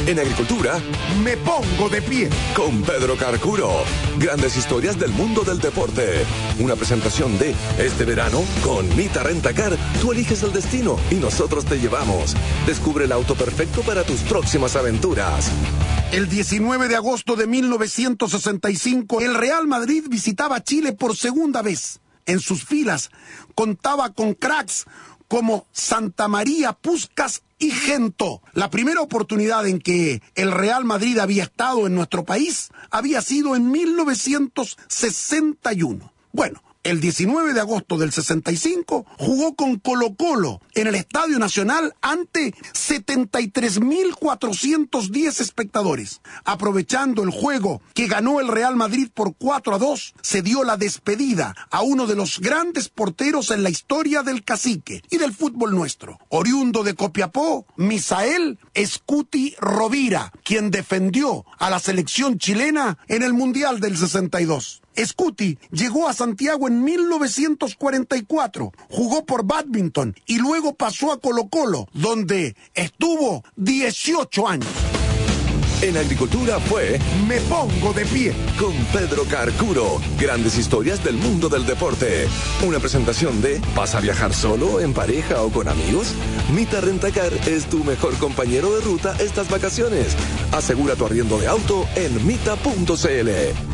En agricultura, me pongo de pie. Con Pedro Carcuro. Grandes historias del mundo del deporte. Una presentación de este verano con Mita Rentacar. Tú eliges el destino y nosotros te llevamos. Descubre el auto perfecto para tus próximas aventuras. El 19 de agosto de 1965, el Real Madrid visitaba Chile por segunda vez. En sus filas contaba con cracks como Santa María, Puskás y Gento. La primera oportunidad en que el Real Madrid había estado en nuestro país había sido en 1961. Bueno, el 19 de agosto del 65 jugó con Colo-Colo en el Estadio Nacional ante 73.410 espectadores. Aprovechando el juego que ganó el Real Madrid por 4-2, se dio la despedida a uno de los grandes porteros en la historia del cacique y del fútbol nuestro. Oriundo de Copiapó, Misael Scuti Rovira, quien defendió a la selección chilena en el Mundial del 62. Scuti llegó a Santiago en 1944, jugó por Badminton y luego pasó a Colo-Colo, donde estuvo 18 años. En agricultura fue Me pongo de pie. Con Pedro Carcuro. Grandes historias del mundo del deporte. Una presentación de ¿vas a viajar solo, en pareja o con amigos? Mita Rentacar es tu mejor compañero de ruta estas vacaciones. Asegura tu arriendo de auto en mita.cl.